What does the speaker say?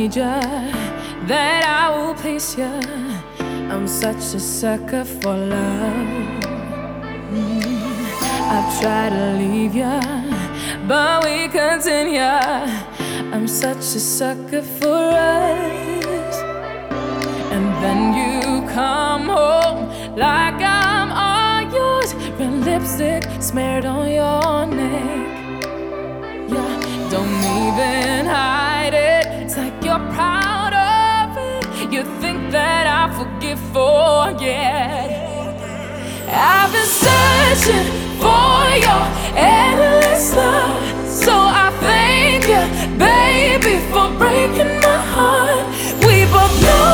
need ya, that I will please ya. I'm such a sucker for love. I've tried to leave ya, but we continue. I'm such a sucker for us. And then you come home like I'm all yours, red lipstick smeared on your neck. Yeah, don't even hide it. It's like you're proud of it. You think that I forget. I've been searching for your endless love, so I thank you, baby, for breaking my heart. We both know